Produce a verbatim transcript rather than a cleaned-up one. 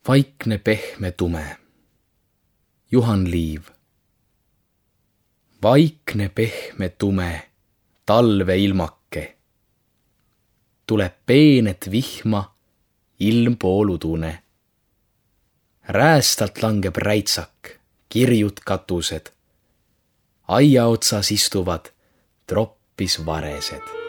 Vaikne pehme tume. Juhan Liiv. Vaikne pehme tume, talve ilmake. Tuleb peenet vihma, ilm pooludune. Räästalt langeb räitsak, kirjud katused. Aia otsas istuvad troppis varesed.